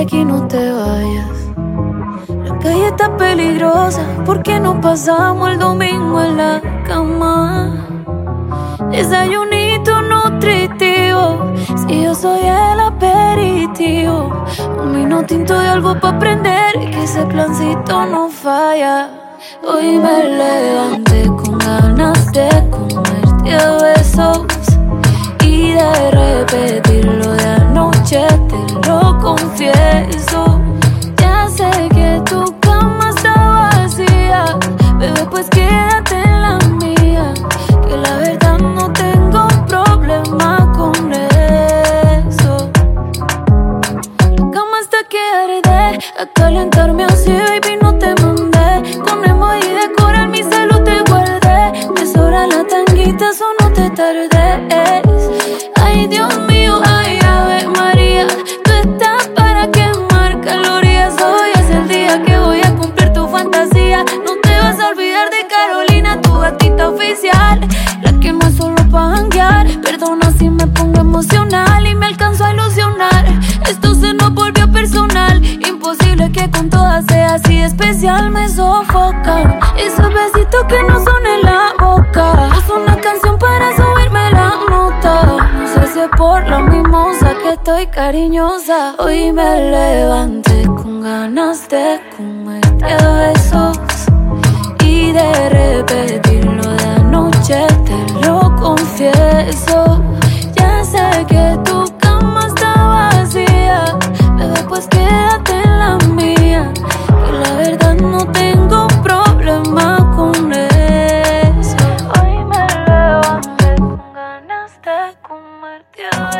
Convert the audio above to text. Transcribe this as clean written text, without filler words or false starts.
aquí no te vayas. La calle está peligrosa, ¿por qué no pasamos el domingo en la cama? Desayunito nutritivo, si yo soy el aperitivo. Un vino tinto y algo pa' prender, que ese plancito no falla. Hoy me levanté con ganas de comerte a besos y de repetir lo de anoche, te lo confieso. Ya sé que tu cama está vacía, bebé, pues quédate en la mía, que la verdad no tengo problema con eso. La cama está que arde, a calentarme así, baby, no te mandé. Con emoji de coral mi celu te guardé. Me sobra la tanguita, eso no te tardes. Ay, Dios mío, ay, Ave María, tú estás para quemar calorías. Hoy es el día que voy a cumplir tu fantasía. No te vas a olvidar de Carolina, tu gatita oficial, la que no es solo pa' janguear. Perdona si me pongo emocional y me alcanzo a ilusionar. Esto se nos volvió personal, imposible que con todas sea así especial. Me sofocan esos besitos que no son en la boca. Es una canción para subirme la nota. No sé si es por la mimosa que estoy cariñosa. Hoy me levanté con ganas de comerte a besos y de repetir lo de anoche, te lo confieso. Ya sé que tu cama está vacía, bebé, pues quédate en la mía, que la verdad no tengo problema con eso. Hoy me levanté con ganas de comerte a